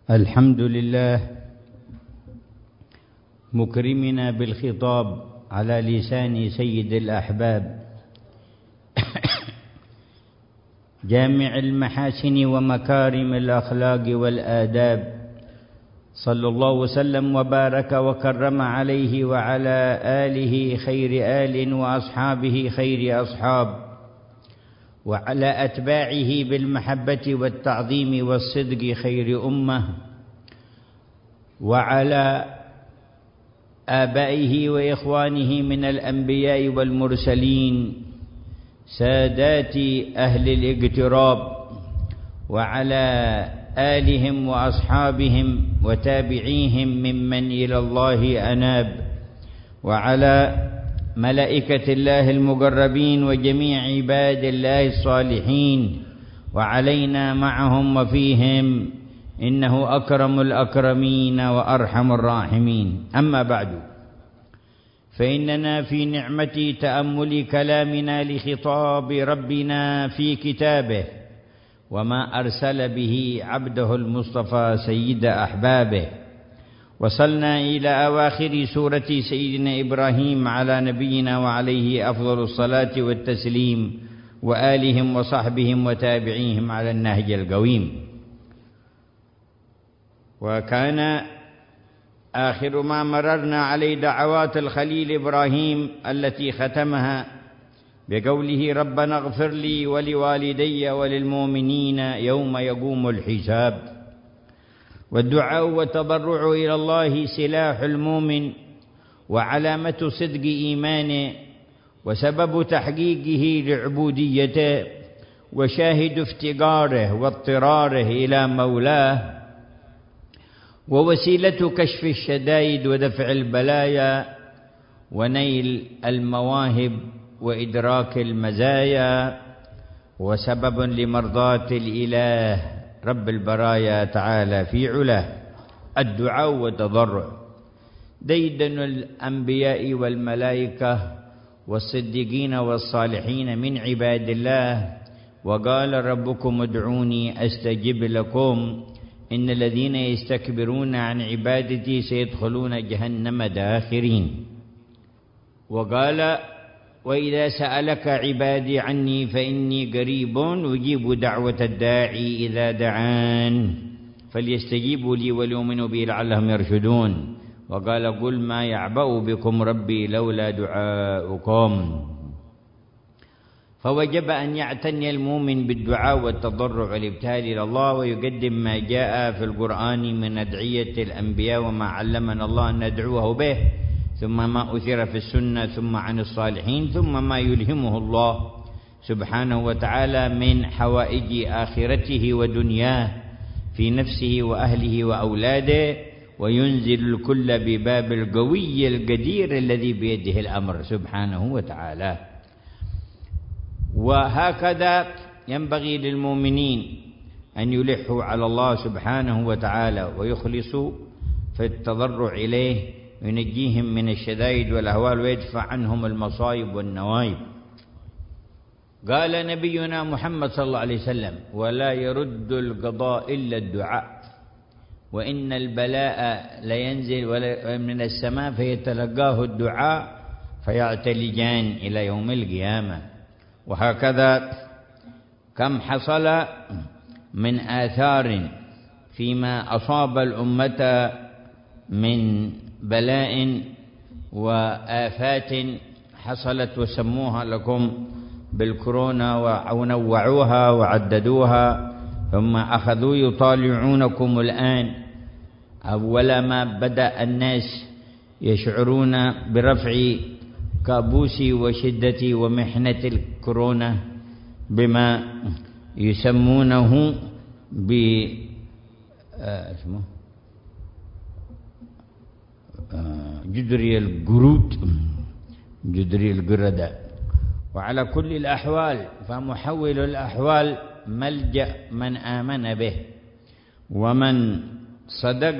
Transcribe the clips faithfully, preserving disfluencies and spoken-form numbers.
الحمد لله مكرمنا بالخطاب على لسان سيد الأحباب جامع المحاسن ومكارم الأخلاق والآداب، صلى الله وسلم وبارك وكرم عليه وعلى آله خير آل وأصحابه خير أصحاب، وعلى أتباعه بالمحبة والتعظيم والصدق خير أمة، وعلى آبائه وإخوانه من الأنبياء والمرسلين سادات أهل الاقتراب، وعلى آلهم وأصحابهم وتابعيهم ممن إلى الله أناب، وعلى ملائكة الله المقربين وجميع عباد الله الصالحين، وعلينا معهم وفيهم، إنه أكرم الأكرمين وأرحم الراحمين. أما بعد، فإننا في نعمة تأمل كلامنا لخطاب ربنا في كتابه وما أرسل به عبده المصطفى سيد أحبابه. وصلنا إلى أواخر سورة سيدنا إبراهيم على نبينا وعليه أفضل الصلاة والتسليم، وآلهم وصحبهم وتابعيهم على النهج القويم. وكان آخر ما مررنا عليه دعوات الخليل إبراهيم التي ختمها بقوله: ربنا اغفر لي ولوالدي وللمؤمنين يوم يقوم الحساب. والدعاء والتضرع إلى الله سلاح المؤمن وعلامة صدق إيمانه وسبب تحقيقه لعبوديته وشاهد افتقاره واضطراره إلى مولاه، ووسيلة كشف الشدائد ودفع البلايا ونيل المواهب وإدراك المزايا، وسبب لمرضاة الإله رب البرايا تعالى في علاه. الدعاء والتضرع ديدن الأنبياء والملائكة والصديقين والصالحين من عباد الله. وقال ربكم ادعوني أستجب لكم إن الذين يستكبرون عن عبادتي سيدخلون جهنم داخرين. وقال: وإذا سألك عبادي عني فإني قريب أجيب دعوة الداعي إذا دعان فليستجيبوا لي وليؤمنوا بي لعلهم يرشدون. وقال: قل ما يعبأ بكم ربي لولا دعاؤكم. فوجب أن يعتني المؤمن بالدعاء والتضرع والابتهال إلى الله، ويقدم ما جاء في القرآن من أدعية الأنبياء وما علمنا الله أن ندعوه به، ثم ما أثر في السنة، ثم عن الصالحين، ثم ما يلهمه الله سبحانه وتعالى من حوائج آخرته ودنياه في نفسه وأهله وأولاده، وينزل الكل بباب القوي القدير الذي بيده الأمر سبحانه وتعالى. وهكذا ينبغي للمؤمنين أن يلحوا على الله سبحانه وتعالى ويخلصوا في التضرع إليه، ينجيهم من الشدائد والأهوال ويدفع عنهم المصائب والنوائب. قال نبينا محمد صلى الله عليه وسلم: ولا يرد القضاء إلا الدعاء، وإن البلاء لينزل من السماء فيتلقاه الدعاء فيعتلجان إلى يوم القيامة. وهكذا كم حصل من آثار فيما أصاب الأمة من بلاء وآفات حصلت وسموها لكم بالكورونا ونوعوها وعددوها، ثم أخذوا يطالعونكم الآن. أول ما بدأ الناس يشعرون برفع كابوس وشدة ومحنة الكورونا بما يسمونه ب اسمه جدري القرود، جدري القردة. وعلى كل الأحوال فمحول الأحوال ملجأ من آمن به ومن صدق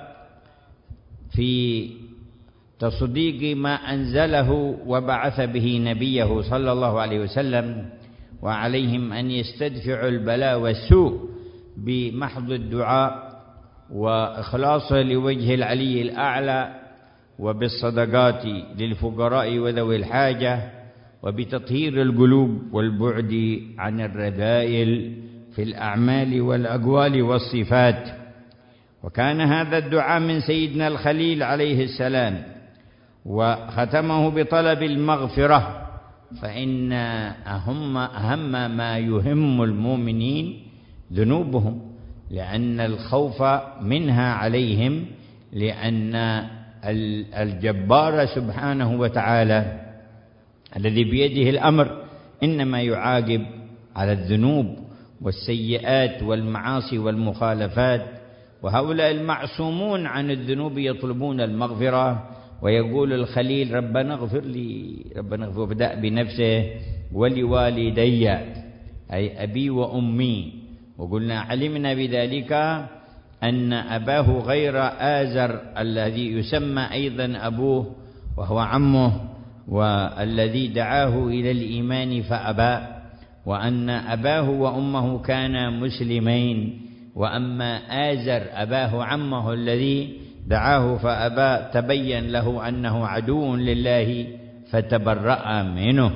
في تصديق ما أنزله وبعث به نبيه صلى الله عليه وسلم، وعليهم أن يستدفعوا البلاء والسوء بمحض الدعاء وإخلاصه لوجه العلي الأعلى، وبالصدقات للفقراء وذوي الحاجة، وبتطهير القلوب والبعد عن الرذائل في الأعمال والأقوال والصفات. وكان هذا الدعاء من سيدنا الخليل عليه السلام، وختمه بطلب المغفرة، فإن أهم, أهم ما يهم المؤمنين ذنوبهم، لأن الخوف منها عليهم، لأن الجبار سبحانه وتعالى الذي بيده الأمر إنما يعاقب على الذنوب والسيئات والمعاصي والمخالفات، وهؤلاء المعصومون عن الذنوب يطلبون المغفرة. ويقول الخليل ربنا اغفر لي، ربنا اغفر، وبدأ بنفسه ولوالدي أي أبي وأمي. وقلنا علمنا بذلك أن أباه غير آزر الذي يسمى أيضا أبوه وهو عمه، والذي دعاه إلى الإيمان فأبى، وأن أباه وأمه كانا مسلمين، وأما آزر أباه عمه الذي دعاه فأبى تبين له أنه عدو لله فتبرأ منه.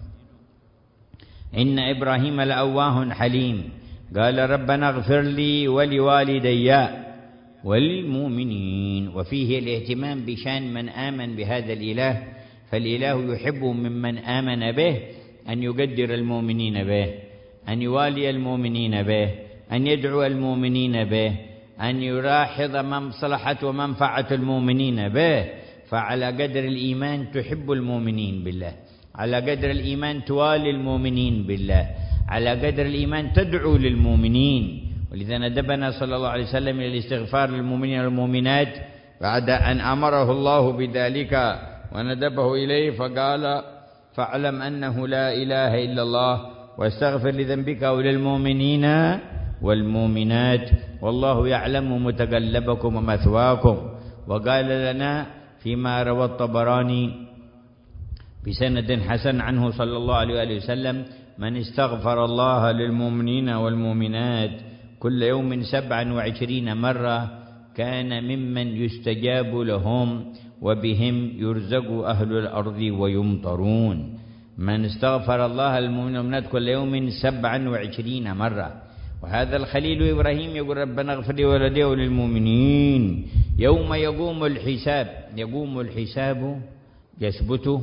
إن إبراهيم لأواه حليم، قال ربنا اغفر لي ولوالدي وللمؤمنين. وفيه الاهتمام بشان من آمن بهذا الإله، فالإله يحب ممن آمن به أن يقدر المؤمنين به، أن يوالي المؤمنين به، أن يدعو المؤمنين به، أن يلاحظ مصلحة ومنفعة المؤمنين به. فعلى قدر الإيمان تحب المؤمنين بالله، على قدر الإيمان توالي المؤمنين بالله، على قدر الإيمان تدعو للمؤمنين. ولذا ندبنا صلى الله عليه وسلم إلى الاستغفار للمؤمنين والمؤمنات بعد أن أمره الله بذلك وندبه إليه، فقال فاعلم أنه لا إله إلا الله واستغفر لذنبك وللمؤمنين والمؤمنات والله يعلم متقلبكم ومثواكم. وقال لنا فيما روى الطبراني بسند حسن عنه صلى الله عليه وسلم من استغفر الله للمؤمنين والمؤمنات كل يوم سبعا وعشرين مرة كان ممن يستجاب لهم وبهم يرزق أهل الأرض ويمطرون. من استغفر الله للمؤمنين والمؤمنات كل يوم سبعا وعشرين مرة. وهذا الخليل إبراهيم يقول ربنا اغفر لي ولدي وللمؤمنين يوم يقوم الحساب. يقوم الحساب يثبت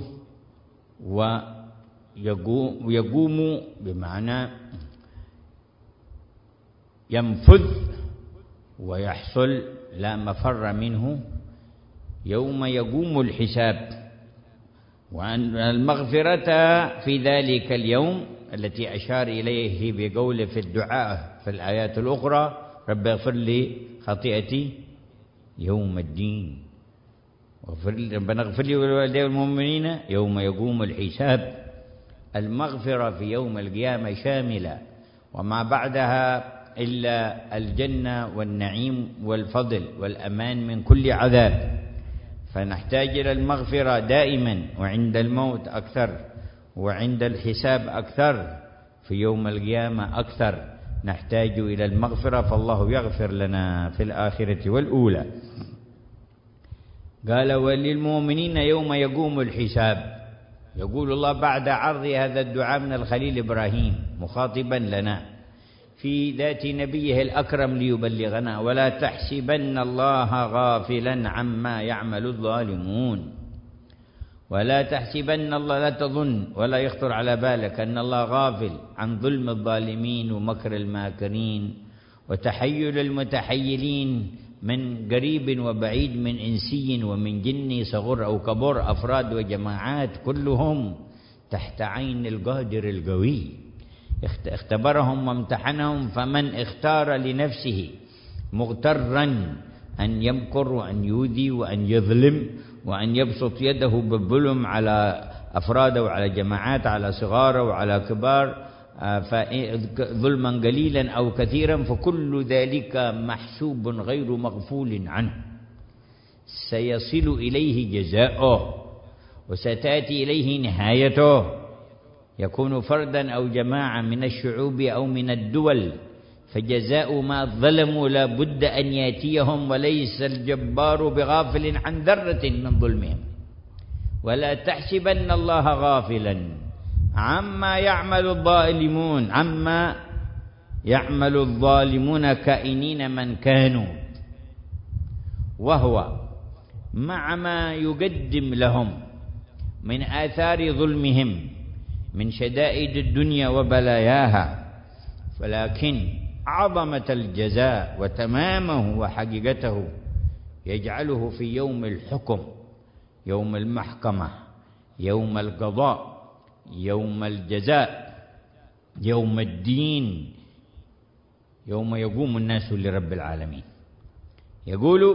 ويقوم بمعنى ينفذ ويحصل لا مفر منه يوم يقوم الحساب. وأن المغفرة في ذلك اليوم التي أشار إليه بقوله في الدعاء في الآيات الأخرى رب اغفر لي خطيئتي يوم الدين، ربنا اغفر لي ولوالدي والمؤمنين يوم يقوم الحساب. المغفرة في يوم القيامة شاملة وما بعدها إلا الجنة والنعيم والفضل والأمان من كل عذاب. فنحتاج إلى المغفرة دائما، وعند الموت أكثر، وعند الحساب أكثر، في يوم القيامة أكثر نحتاج إلى المغفرة. فالله يغفر لنا في الآخرة والأولى. قال وللمؤمنين يوم يقوم الحساب. يقول الله بعد عرض هذا الدعاء من الخليل إبراهيم مخاطبا لنا في ذات نبيه الأكرم ليبلغنا ولا تحسبن الله غافلا عما يعمل الظالمون. ولا تحسبن الله، لا تظن ولا يخطر على بالك أن الله غافل عن ظلم الظالمين ومكر الماكرين وتحيل المتحيلين من قريب وبعيد، من إنسي ومن جني صغر أو كبر، أفراد وجماعات كلهم تحت عين القادر القوي. اختبرهم وامتحنهم، فمن اختار لنفسه مغترا أن يمكر وأن يؤذي وأن يظلم وأن يبسط يده بالظلم على أفراد وعلى جماعات، على صغار وعلى كبار، ظلما قليلا أو كثيرا، فكل ذلك محسوب غير مغفول عنه، سيصل إليه جزاؤه وستأتي إليه نهايته. يكون فردا أو جماعة من الشعوب أو من الدول فجزاء ما ظلموا لا بد أن يأتيهم، وليس الجبار بغافل عن ذرة من ظلمهم. ولا تحسبن الله غافلا عما يعمل الظالمون عما يعمل الظالمون كائنين من كانوا، وهو مع ما يقدم لهم من آثار ظلمهم من شدائد الدنيا وبلاياها، ولكن عظمة الجزاء وتمامه وحقيقته يجعله في يوم الحكم، يوم المحكمة، يوم القضاء، يوم الجزاء، يوم الدين، يوم يقوم الناس لرب العالمين. يقول: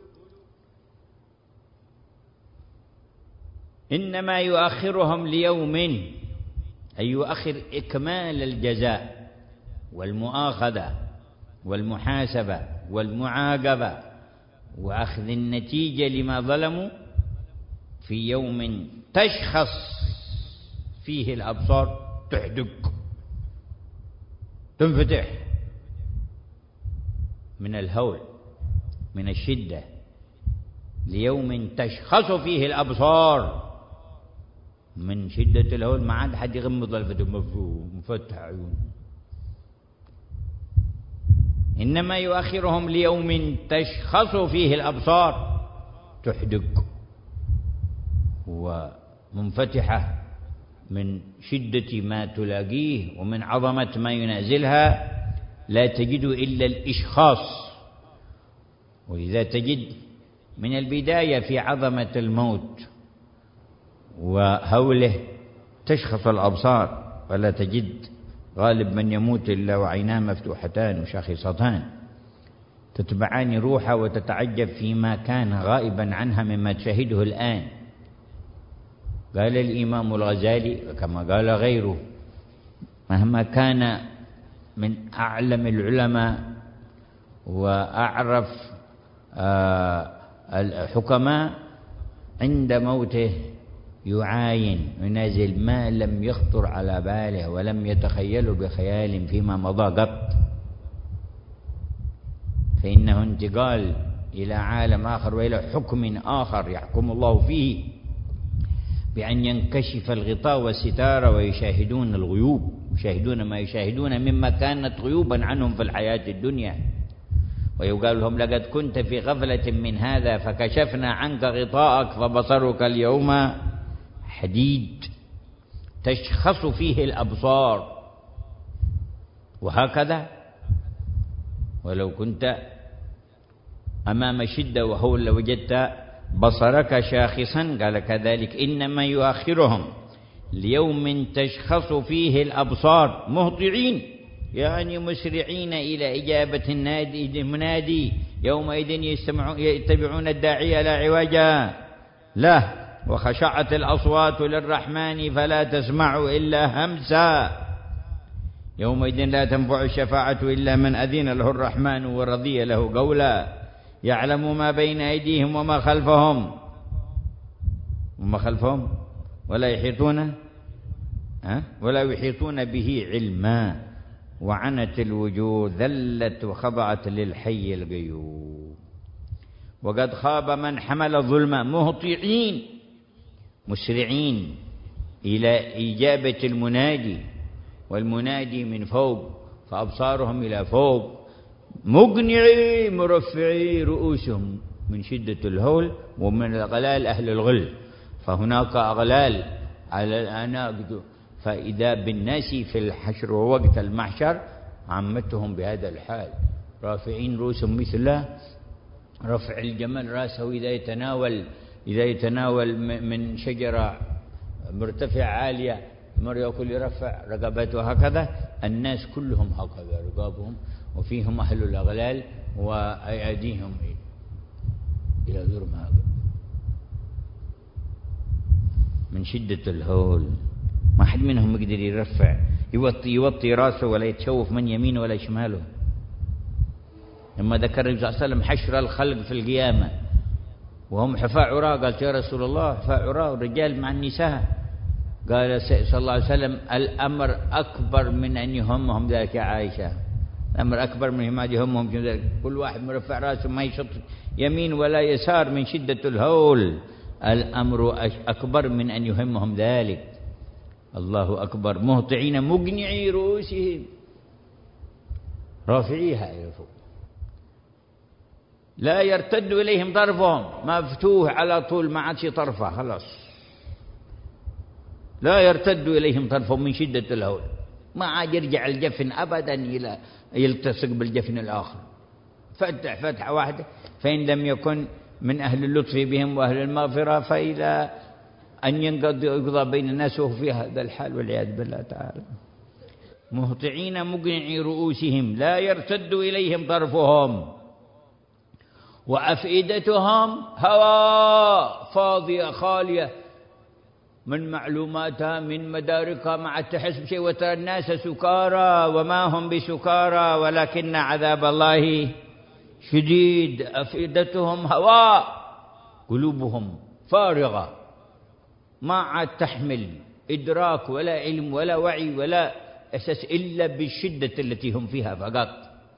إنما يؤخرهم ليوم، أي يؤخر إكمال الجزاء والمؤاخذة والمحاسبة والمعاقبة وأخذ النتيجة لما ظلموا في يوم تشخص فيه الأبصار، تحدق، تنفتح من الهول، من الشدة، ليوم تشخص فيه الأبصار، من شدة الهول ما عاد حد يغمض الفتح، مفتح عيون. إنما يؤخرهم ليوم تشخص فيه الأبصار، تحدق ومنفتحة من شدة ما تلاقيه ومن عظمة ما ينازلها، لا تجد إلا الإشخاص. وإذا تجد من البداية في عظمة الموت وهوله تشخص الأبصار، ولا تجد غالب من يموت إلا وعيناه مفتوحتان وشاخصتان تتبعان روحه وتتعجب فيما كان غائبا عنها مما تشاهده الآن. قال الإمام الغزالي كما قال غيره: مهما كان من أعلم العلماء وأعرف الحكماء عند موته يعاين ينازل ما لم يخطر على باله ولم يتخيله بخيال فيما مضى قط، فإنه انتقال إلى عالم آخر وإلى حكم آخر يحكم الله فيه بأن ينكشف الغطاء والستار ويشاهدون الغيوب، يشاهدون ما يشاهدون مما كانت غيوبا عنهم في الحياة الدنيا. ويقال لهم: لقد كنت في غفلة من هذا فكشفنا عنك غطاءك فبصرك اليوم حديد، تشخص فيه الأبصار. وهكذا ولو كنت أمام شدة وهول لوجدت بصرك شاخصا. قال كذلك إنما يؤخرهم ليوم تشخص فيه الأبصار مهطعين، يعني مسرعين إلى إجابة النادي المنادي، يومئذ يتبعون الداعي لا عوج له، وخشعت الأصوات للرحمن فلا تسمع إلا همسا، يومئذ لا تنفع الشفاعة إلا من أذن له الرحمن ورضي له قولا، يعلم ما بين أيديهم وما خلفهم وما خلفهم ولا يحيطون ها ولا يحيطون به علما، وعنت الوجوه ذلت وخضعت للحي القيوم. وقد خاب من حمل ظلما، مهطعين مسرعين إلى إجابة المنادي، والمنادي من فوق فأبصارهم إلى فوق، مقنعي مرفعي رؤوسهم من شدة الهول ومن الأغلال أهل الغل، فهناك أغلال على الأعناق، فإذا بالناس في الحشر ووقت المحشر عمتهم بهذا الحال، رافعين رؤوسهم مثل رفع الجمل رأسه إذا يتناول إذا يتناول من شجرة مرتفعة عالية مر يأكل يرفع رقبته، هكذا الناس كلهم هكذا رقابهم، وفيهم أهل الأغلال وأيديهم إلى ذرم هذا من شدة الهول. ما حد منهم يقدر يرفع يوطي يوطي راسه ولا يتشوف من يمينه ولا شماله. لما ذكر النبي صلى الله عليه وسلم حشر الخلق في القيامة وهم حفاء عراة، قالت: يا رسول الله حفاء عراة والرجال مع النساء؟ قال صلى الله عليه وسلم: الأمر أكبر من أن يهمهم ذلك يا عائشة، الأمر أكبر من ما يهمهم كذلك، كل واحد مرفع رأسه ما يشط يمين ولا يسار من شدة الهول. الأمر أكبر من أن يهمهم ذلك. الله أكبر. مهطعين مقنعي رؤوسهم، رافعيها إلى فوق، لا يرتد إليهم طرفهم، مفتوح على طول ما عادش طرفه خلاص، لا يرتد إليهم طرفهم من شدة الهول، ما عاد يرجع الجفن أبدا إلى يلتصق بالجفن الآخر. فتح فتحة واحدة، فإن لم يكن من أهل اللطف بهم وأهل المغفرة فإلى أن يقضى بين الناس وهو في هذا الحال والعياذ بالله تعالى. مهطعين مقنعي رؤوسهم لا يرتد إليهم طرفهم وأفئدتهم هواء فاضية خالية من معلوماتها من مداركها، مع تحس بشيء وترى الناس سكارى وما هم بسكارى ولكن عذاب الله شديد. أفئدتهم هواء، قلوبهم فارغة ما عاد تحمل إدراك ولا علم ولا وعي ولا أساس إلا بالشدة التي هم فيها فقط،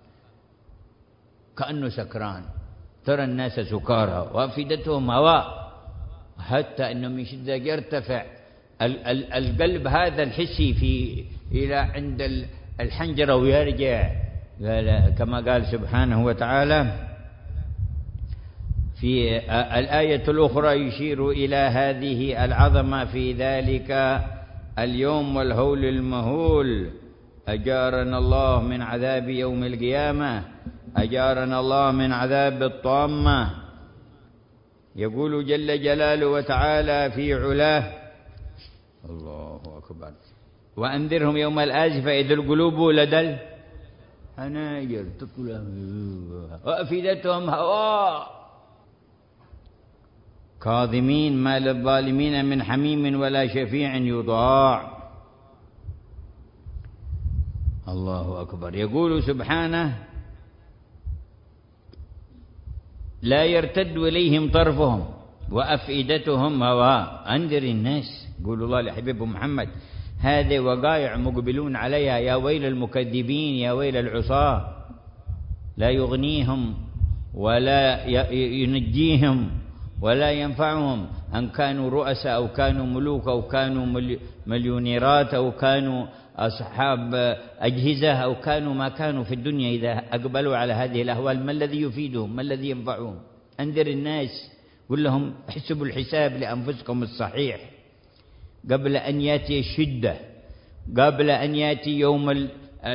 كأنه سكران. ترى الناس سكارى وأفئدتهم هواء، حتى أنه من شدة يرتفع القلب هذا الحسي في إلى عند الحنجرة ويرجع، كما قال سبحانه وتعالى في الآية الأخرى يشير إلى هذه العظمة في ذلك اليوم والهول المهول. أجارنا الله من عذاب يوم القيامة، أجارنا الله من عذاب الطامة. يقول جل جلاله وتعالى في علاه: الله أكبر، وأنذرهم يوم الآزفة إذ القلوب لدى الحناجر تطلع وأفئدتهم هواء كاظمين ما للظالمين من حميم ولا شفيع يطاع. الله أكبر. يقول سبحانه: لا يرتد إليهم طرفهم وأفئدتهم هواء. أنذر الناس، يقول الله لحبيبه محمد، هذه وقائع مقبلون عليها، يا ويل المكذبين يا ويل العصاة، لا يغنيهم ولا ينجيهم ولا ينفعهم أن كانوا رؤساء أو كانوا ملوك أو كانوا مليونيرات أو كانوا أصحاب أجهزة أو كانوا ما كانوا في الدنيا. إذا أقبلوا على هذه الأهوال ما الذي يفيدهم؟ ما الذي ينفعهم؟ أنذر الناس، قل لهم احسبوا الحساب لأنفسكم الصحيح قبل أن يأتي الشدة، قبل أن يأتي يوم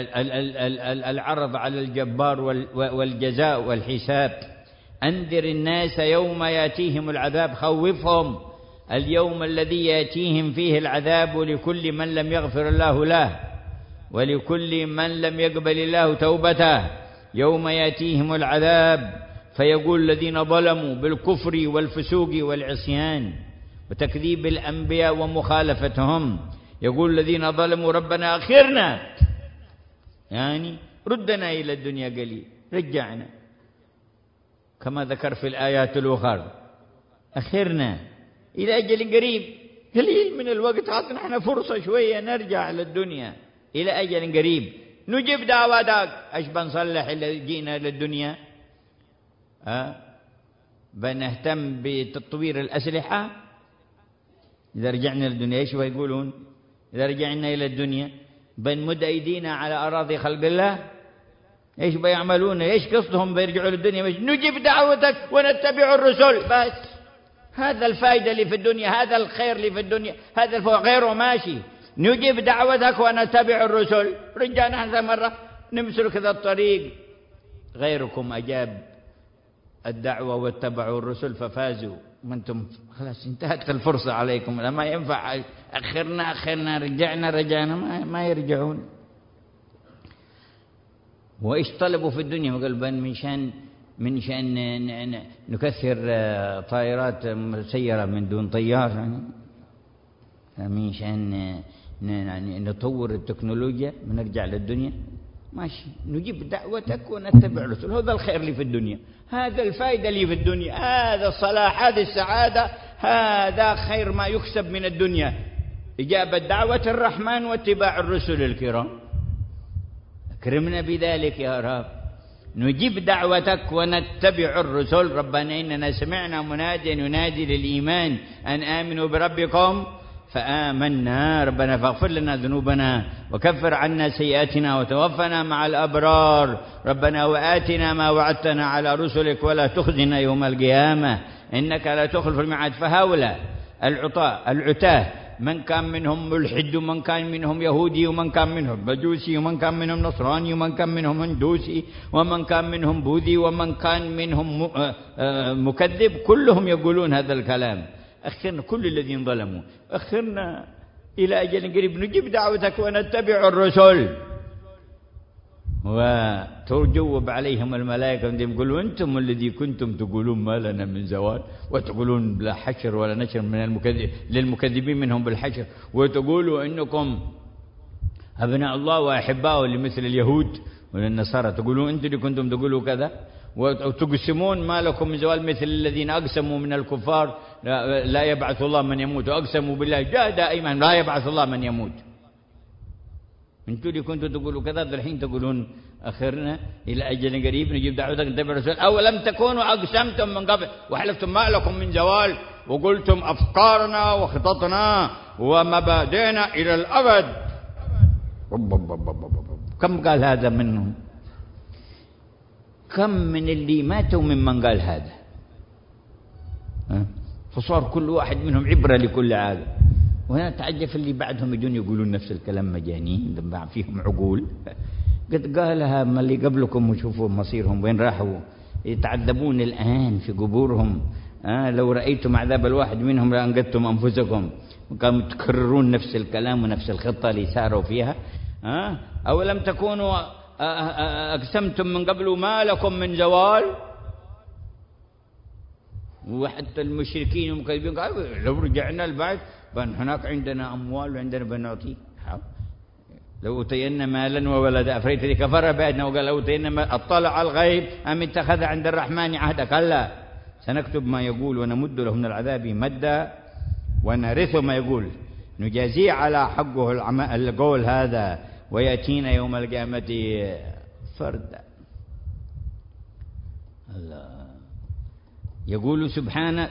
العرض على الجبار والجزاء والحساب. أنذر الناس يوم يأتيهم العذاب، خوفهم اليوم الذي يأتيهم فيه العذاب لكل من لم يغفر الله له ولكل من لم يقبل الله توبته. يوم يأتيهم العذاب فيقول الذين ظلموا بالكفر والفسوق والعصيان وتكذيب الأنبياء ومخالفتهم، يقول الذين ظلموا ربنا أخرنا، يعني ردنا إلى الدنيا قليل، رجعنا كما ذكر في الآيات الأخرى، أخرنا إلى أجل قريب، قليل من الوقت، عطنا احنا فرصة شوية نرجع للدنيا إلى أجل قريب نجيب دعواتك. أيش بنصلح اللي جينا للدنيا؟ أه؟ بنهتم بتطوير الأسلحة إذا رجعنا للدنيا؟ إيش بيقولون إذا رجعنا إلى الدنيا؟ بنمد أيدينا على أراضي خلق الله؟ إيش بيعملون؟ إيش قصدهم بيرجعوا للدنيا؟ مش نجيب دعوتك ونتبع الرسل بس. هذا الفائدة اللي في الدنيا، هذا الخير اللي في الدنيا، هذا الفوق غيره ماشي. نجيب دعوتك ونتبع الرسل، رجعنا هذا مرة نمسلك ذا الطريق. غيركم أجاب الدعوة واتبعوا الرسل ففازوا، ما أنتم خلاص انتهت الفرصة عليكم، ما ينفع أخرنا أخرنا رجعنا رجعنا، ما, ما يرجعون. وإيش طلبوا في الدنيا؟ قالوا من شان من شان نكثر طائرات مسيرة من دون طيار، يعني من شان نطور التكنولوجيا ونرجع للدنيا. ماشي، نجيب دعوتك ونتبع الرسل، هذا الخير اللي في الدنيا، هذا الفائدة اللي في الدنيا، هذا الصلاح، هذه السعادة، هذا خير ما يكسب من الدنيا، إجابة دعوة الرحمن واتباع الرسل الكرام. أكرمنا بذلك يا رب. نجيب دعوتك ونتبع الرسل. ربنا إننا سمعنا مناديا ينادي للإيمان أن آمنوا بربكم فآمنا. ربنا فاغفر لنا ذنوبنا وكفر عنا سيئاتنا وتوفنا مع الأبرار. ربنا وآتنا ما وعدتنا على رسلك ولا تخزنا يوم القيامة إنك لا تخلف الميعاد. فهؤلاء العطاء العتاه من كان منهم ملحد ومن كان منهم يهودي ومن كان منهم مجوسي ومن كان منهم نصراني ومن كان منهم هندوسي ومن كان منهم بوذي ومن كان منهم مكذب، كلهم يقولون هذا الكلام. أخرنا كل الذين ظلموا، أخرنا إلى أجل قريب نجيب دعوتك ونتبع الرسل. وتجوب عليهم الملائكة يقولوا أنتم الذي كنتم تقولون ما لنا من زوال، وتقولون لا حشر ولا نشر من المكذب للمكذبين منهم بالحشر، وتقولوا إنكم أبناء الله وأحباؤه لمثل اليهود والنصارى، تقولون أنتم اللي كنتم تقولوا كذا، وتقسمون ما لكم من زوال مثل الذين أقسموا من الكفار لا يبعث الله من يموت، وأقسموا بالله جاهد أيمن لا يبعث الله من يموت. انتوا اللي كنتوا تقولوا كذا الحين تقولون اخرنا الى اجل قريب نجيب دعوتك نتبع الرسول. او لم تكونوا اقسمتم من قبل وحلفتم ما لكم من زوال وقلتم افكارنا وخططنا ومبادئنا الى الابد. كم قال هذا منهم؟ كم من اللي ماتوا ممن قال هذا؟ فصار كل واحد منهم عبره لكل عالم. وأنا أتعجب اللي بعدهم يجون يقولون نفس الكلام مجانين لما فيهم عقول. قد قالها ما اللي قبلكم وشوفوا مصيرهم وين راحوا، يتعذبون الآن في قبورهم. آه لو رأيتم عذاب الواحد منهم لأنقذتم أنفسكم. وكانوا تكررون نفس الكلام ونفس الخطة اللي ساروا فيها. آه أو لم تكونوا أقسمتم من قبل ما لكم من زوال. وحتى المشركين والمكذبين قالوا لو رجعنا البعث بان هناك عندنا أموال وعندنا بنعطي. لو أوتينا مالا وولد أفريت اللي كفر بعدنا وقال لو أوتينا مالا اطلع على الغيب أم اتخذ عند الرحمن عهدا. كلا سنكتب ما يقول ونمد له من العذاب مدا ونرث ما يقول نجازيه على حقه القول هذا ويأتينا يوم القيامة فردا. الله يقول سبحانه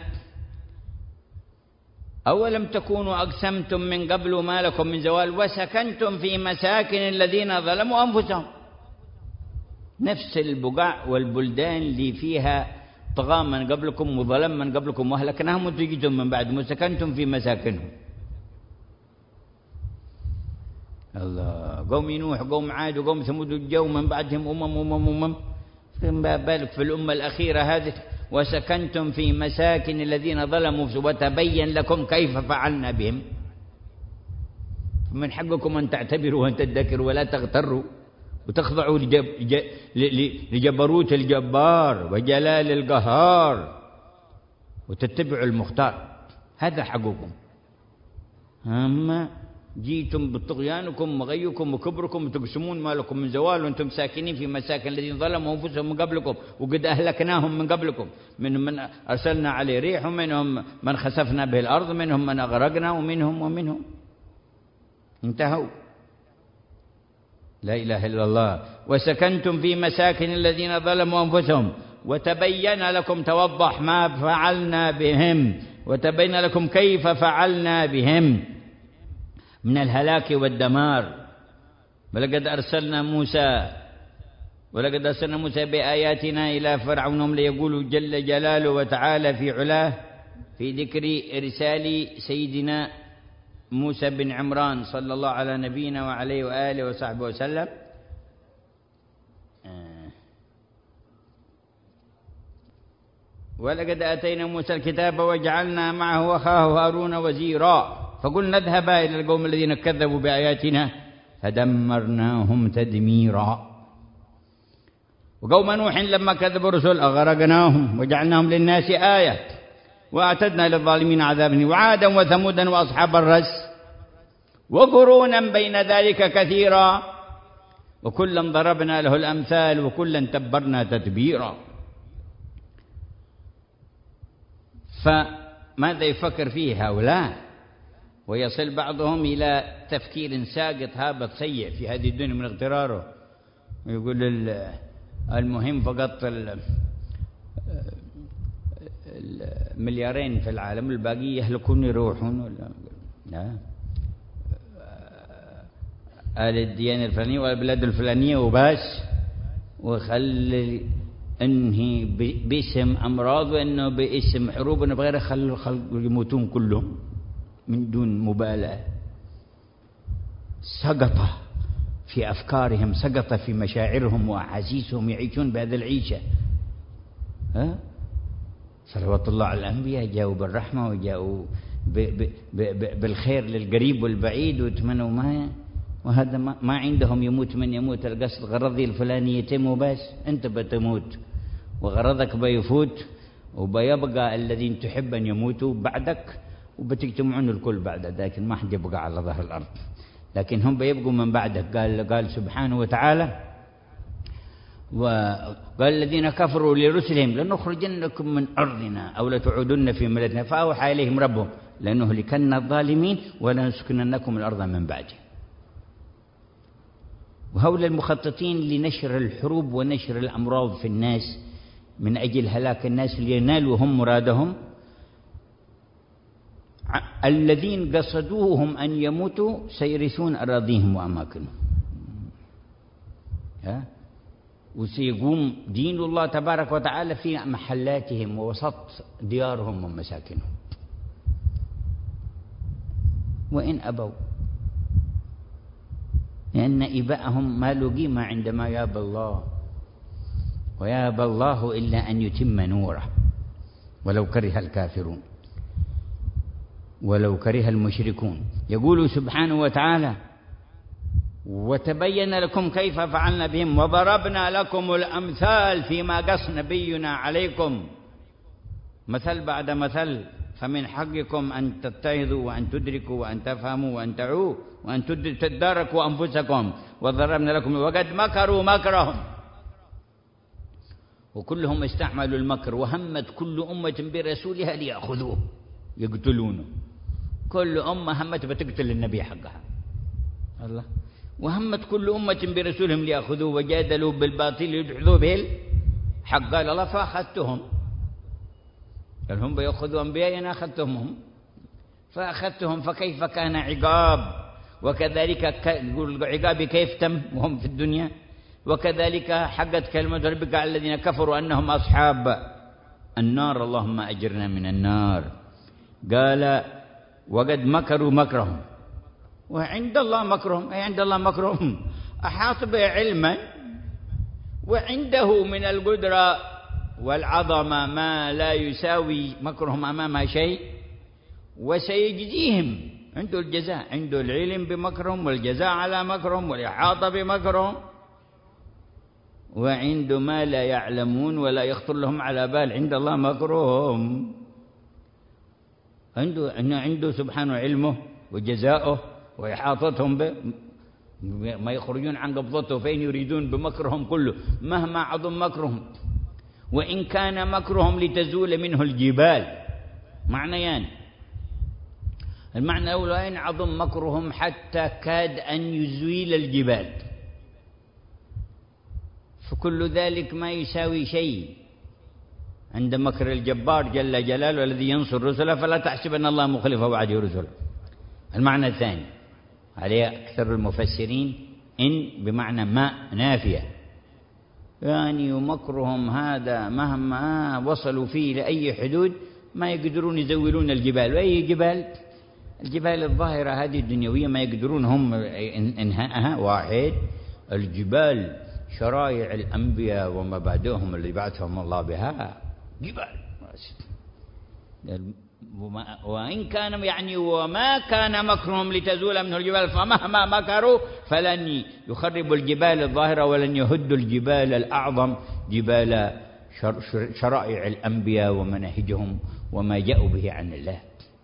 أولم تكونوا أقسمتم من قبل ما لكم من زوال وسكنتم في مساكن الذين ظلموا أنفسهم. نفس البقاع والبلدان اللي فيها طغى من قبلكم وظلم من قبلكم وأهلكناهم وتجيتم من بعد وسكنتم في مساكنهم. الله قوم نوح قوم عاد وقوم ثمود الجو من بعدهم أمم أمم أمم فما بالك في الأمة الأخيرة هذه وسكنتم في مساكن الذين ظلموا وتبين لكم كيف فعلنا بهم. من حقكم أن تعتبروا وأن تذكروا ولا تغتروا وتخضعوا لجب لجبروت الجبار وجلال القهار وتتبعوا المختار. هذا حقكم. أما جيتم بطغيانكم وغيكم وكبركم وتقسمون ما لكم من زوال وانتم ساكنين في مساكن الذين ظلموا انفسهم من قبلكم وقد اهلكناهم من قبلكم. منهم من ارسلنا عليه ريح ومنهم من خسفنا به الارض ومنهم من اغرقنا ومنهم ومنهم انتهوا. لا اله الا الله. وسكنتم في مساكن الذين ظلموا انفسهم وتبين لكم توضح ما فعلنا بهم وتبين لكم كيف فعلنا بهم من الهلاك والدمار. ولقد أرسلنا موسى ولقد أرسلنا موسى بآياتنا إلى فرعون ليقولوا جل جلاله وتعالى في علاه في ذكر إرسال سيدنا موسى بن عمران صلى الله على نبينا وعليه وآله وصحبه وسلم. ولقد آتينا موسى الكتاب وجعلنا معه أخاه هارون وزيرا فقلنا اذهبا إلى القوم الذين كذبوا بآياتنا فدمرناهم تدميرا. وقوم نوح لما كذبوا الرسل أغرقناهم وجعلناهم للناس آية وأعتدنا للظالمين عذابا. وعادا وثمودا وأصحاب الرس وقرونا بين ذلك كثيرا وكلا ضربنا له الأمثال وكلا تبرنا تتبيرا. فماذا يفكر فيه هؤلاء؟ ويصل بعضهم إلى تفكير ساقط هابط سيء في هذه الدنيا من اغتراره يقول المهم فقط المليارين في العالم، الباقي يهلكون يروحون ولا لا، آل الديانة الفلانية والبلاد الفلانية وبس، وخلي انهي باسم امراض وانه باسم حروب وانه بغيره، خلوا الخلق يموتون كلهم من دون مبالاة. سقط في افكارهم، سقط في مشاعرهم واحاسيسهم، يعيشون بهذه العيشة. ها صلوات الله على الانبياء جاءوا بالرحمة وجاءوا ب ب ب بالخير للقريب والبعيد، ويتمنوا ما وهذا ما, ما عندهم. يموت من يموت، القصد غرضي الفلاني يتم وبس، انت بتموت وغرضك بيفوت، وبيبقى الذين تحب ان يموتوا بعدك، وبتجتمعون الكل بعد ذلك، ما حد يبقى على ظهر الارض، لكن هم بيبقوا من بعدك. قال قال سبحانه وتعالى: وقال الذين كفروا لرسلهم لنخرجنكم من ارضنا او لتعودن في ملتنا، فاوحى اليهم ربهم لنهلكن الظالمين ولنسكننكم الارض من بعده. وهؤلاء المخططين لنشر الحروب ونشر الأمراض في الناس من أجل هلاك الناس لينالوا هم مرادهم، الذين قصدوهم أن يموتوا سيرثون أراضيهم وأماكنهم، ها؟ وسيقوم دين الله تبارك وتعالى في محلاتهم ووسط ديارهم ومساكنهم، وإن أبوا، لأن إباءهم ما له قيمة عندما يابى الله، ويابى الله إلا أن يتم نوره ولو كره الكافرون ولو كره المشركون. يقول سبحانه وتعالى: وتبين لكم كيف فعلنا بهم وضربنا لكم الأمثال فيما قص نبينا عليكم مثل بعد مثل، فمن حقكم أن تتعظوا وأن تدركوا وأن تفهموا وأن تعوا وأن تداركوا أنفسكم، وضربنا لكم وقد مكروا مكرهم، وكلهم استعملوا المكر، وهمت كل أمة برسولها ليأخذوه يقتلونه. كل أمة همت بتقتل النبي حقها، الله، وهمت كل أمة برسولهم ليأخذوه وجادلوا بالباطل ليدحضوا به الحق. قال الله: فأخذتهم، قال هم بيأخذوا أنبياء، أنا أخذتهم هم فأخذتهم، فكيف كان عقاب؟ وكذلك يقول عقابي كيف تم وهم في الدنيا، وكذلك حقت كلمة ربك على الذين كفروا أنهم أصحاب النار، اللهم أجرنا من النار. قال: وقد مكروا مكرهم وعند الله مكرهم، أي عند الله مكرهم أحاط به علما، وعنده من القدرة والعظمة ما لا يساوي مكرهم أمامها شيء، وسيجزيهم، عنده الجزاء، عنده العلم بمكرهم والجزاء على مكرهم والإحاطة بمكرهم، وعنده ما لا يعلمون ولا يخطر لهم على بال، عند الله مكرهم، عنده عنده سبحانه علمه وجزاؤه وإحاطتهم به، ما يخرجون عن قبضته، فين يريدون بمكرهم كله مهما عظم مكرهم. وإن كان مكرهم لتزول منه الجبال، معنيان: المعنى الأول وإن عظم مكرهم حتى كاد أن يزيل الجبال، فكل ذلك ما يساوي شيء عند مكر الجبار جل جلاله الذي ينصر رسله، فلا تحسبن الله مخلف وعده رسله. المعنى الثاني عليه أكثر المفسرين إن بمعنى ما نافية، يعني ومكرهم هذا مهما وصلوا فيه لأي حدود ما يقدرون يزولون الجبال. وأي جبال؟ الجبال الظاهرة هذه الدنيوية ما يقدرون هم إنهاءها. واحد، الجبال شرائع الأنبياء ومبادئهم اللي بعثهم الله بها، جبال. وإن كان يعني وما كان مكرهم لتزول منه الجبال، فمهما مكروا فلن يخربوا الجبال الظاهرة ولن يهدوا الجبال الأعظم، جبال شرائع الأنبياء ومناهجهم وما جاءوا به عن الله.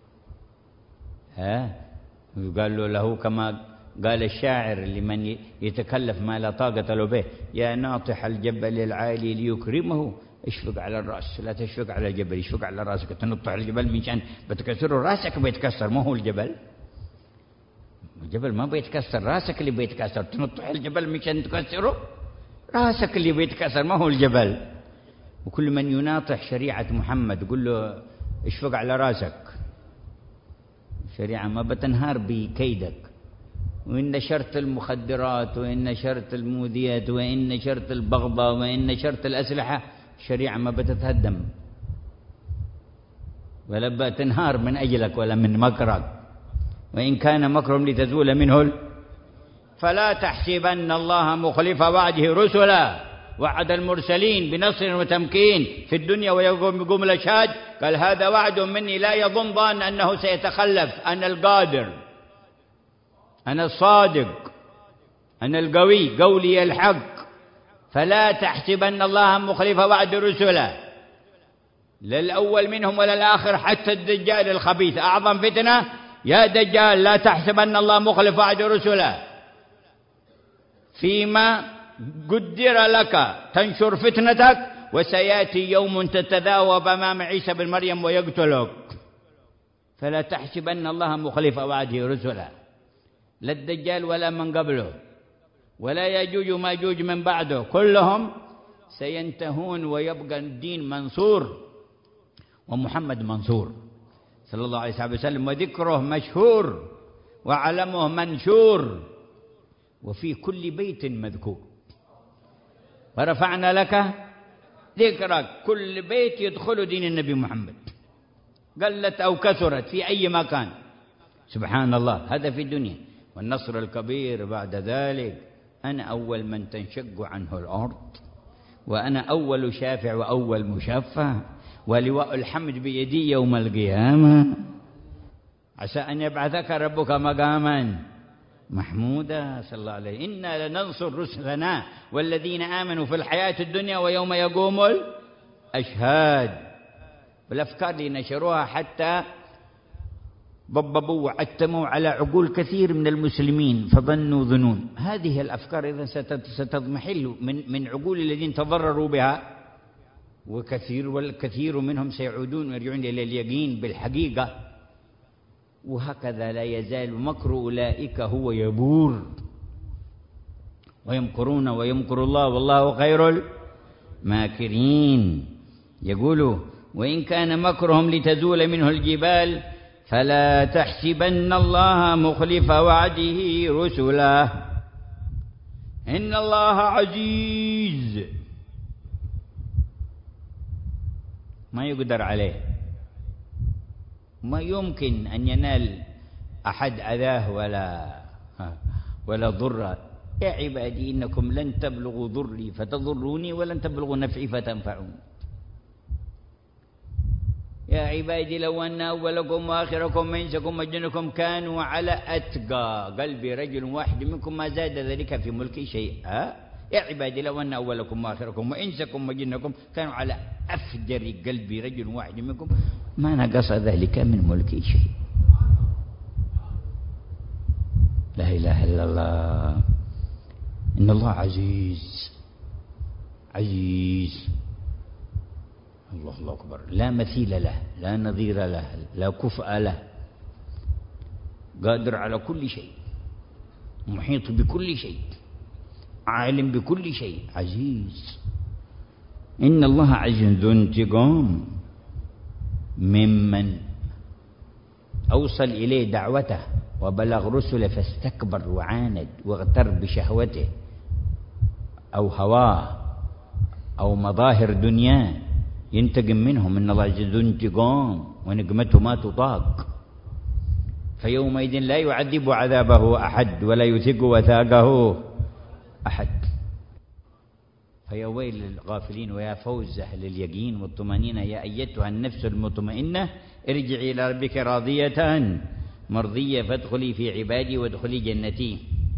ها قال له كما قال الشاعر لمن يتكلف ما لا طاقة له به: يا ناطح الجبل العالي ليكرمه اشفق على الرأس، لا تشفق على الجبل، اشفق على رأسك. تنطح الجبل من شان بتكسره رأسك بيتكسر، ما هو الجبل. الجبل ما بيتكسر، رأسك اللي بيتكسر. تنطح الجبل من شان تكسره، راسك اللي بيتكسر ما هو الجبل. وكل من يناطح شريعة محمد يقول له اشفق على راسك، الشريعة ما بتنهار بكيدك. وإن نشرت المخدرات وإن نشرت المؤذيات وإن نشرت البغضاء وإن نشرت الأسلحة، الشريعة ما بتتهدم ولا بتنهار من أجلك ولا من مكرك. وإن كان مكرهم لتزول منه فلا تحسبن الله مخلف وعده رسلا. وعد المرسلين بنصر وتمكين في الدنيا ويقوم بقوم الأشهاد، قال هذا وعد مني لا يظن ظان أنه سيتخلف. أنا القادر، أنا الصادق، أنا القوي، قولي الحق. فلا تحسبن الله مخلف وعد رسلا، لا الأول منهم ولا الآخر، حتى الدجال الخبيث أعظم فتنة. يا دجال لا تحسبن الله مخلف وعد رسلا، فيما قدر لك تنشر فتنتك، وسيأتي يوم تتذاوب أمام عيسى بن مريم ويقتلك. فلا تحسبن الله مخلف وعده رسلا، لا الدجال ولا من قبله ولا يجوج وماجوج من بعده، كلهم سينتهون ويبقى الدين منصور ومحمد منصور صلى الله عليه وسلم، وذكره مشهور وعلمه منشور وفي كل بيت مذكور. ورفعنا لك ذكرك، كل بيت يدخل دين النبي محمد قلت أو كثرت في أي مكان. سبحان الله، هذا في الدنيا. والنصر الكبير بعد ذلك، أنا أول من تنشق عنه الأرض، وأنا أول شافع وأول مشفع، ولواء الحمد بيدي يوم القيامة. عسى أن يبعثك ربك مقاما محمودا. صلى الله عليه. إنا لننصر رسلنا والذين آمنوا في الحياة الدنيا ويوم يقوم الأشهاد. والأفكار اللي نشروها حتى ضببوا وعتموا على عقول كثير من المسلمين فظنوا ظنون. هذه الأفكار إذا ستضمحل من من عقول الذين تضرروا بها، وكثير والكثير منهم سيعودون ويرجعون إلى اليقين بالحقيقة. وهكذا لا يزال مكر أولئك هو يبور، ويمكرون ويمكر الله والله خير الماكرين. يقولوا وإن كان مكرهم لتزول منه الجبال فلا تحسبن الله مخلف وعده رسلا، إن الله عزيز ما يقدر عليه، ما يمكن أن ينال أحد أذاه ولا ولا ضره. يا عبادي إنكم لن تبلغوا ضري فتضروني ولن تبلغوا نفعي فتنفعون. يا عبادي لو أن أولكم وآخركم وإنسكم وجنكم كانوا على أتقى قلب رجل واحد منكم ما زاد ذلك في ملكي شيئا. يا عبادي لو أن أولكم وآخركم وإنسكم وجنكم كانوا على أفجر قلب رجل واحد منكم ما نقص ذلك من ملكي شيء. لا إله إلا الله. إن الله عزيز عزيز، الله الله أكبر، لا مثيل له، لا نظير له، لا كفء له، قادر على كل شيء، محيط بكل شيء، عالم بكل شيء، عزيز. إن الله عزيز ذو انتقام ممن أوصل إليه دعوته وبلغ رسله فاستكبر وعاند واغتر بشهوته أو هواه أو مظاهر دنياه، ينتقم منهم. إن الله عزيز ذو انتقام ونقمته ما تطاق. فيومئذ لا يعذب عذابه أحد ولا يثق وثاقه أحد. فيا ويل للغافلين ويا فوز أهل اليقين والطمأنينة. يا أيتها النفس المطمئنة ارجعي إلى ربك راضية مرضية فادخلي في عبادي وادخلي جنتي.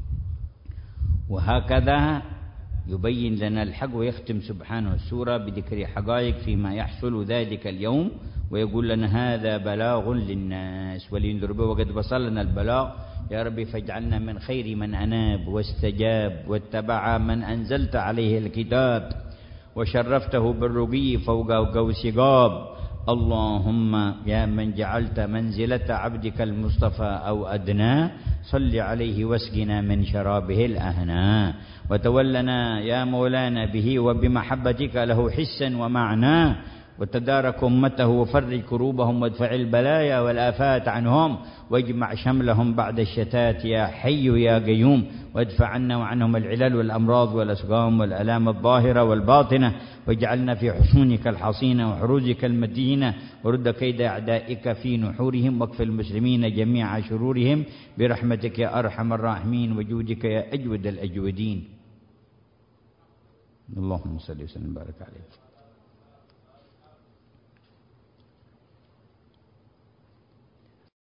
وهكذا يبين لنا الحق ويختم سبحانه السورة بذكر حقائق فيما يحصل ذلك اليوم، ويقول لنا هذا بلاغ للناس ولينذر به وقد وصلنا البلاغ. يا رب فاجعلنا من خير من أناب واستجاب واتبع من أنزلت عليه الكتاب وشرفته بالرقي فوق قوس قاب اللهم يا من جعلت منزلة عبدك المصطفى أو أدنى صل عليه واسقنا من شرابه الأهنى، وتولنا يا مولانا به وبمحبتك له حسا ومعنى، وتدارك أمته وفرج كروبهم وادفع البلايا والآفات عنهم، واجمع شملهم بعد الشتات يا حي يا قيوم، وادفع عنا وعنهم العلل والأمراض والأسقام والآلام الظاهرة والباطنة، واجعلنا في حصونك الحصينة وحروزك المتينة، ورد كيد أعدائك في نحورهم، واكف المسلمين جميع شرورهم برحمتك يا أرحم الراحمين وجودك يا أجود الأجودين. اللهم صل وسلم وبارك عليك.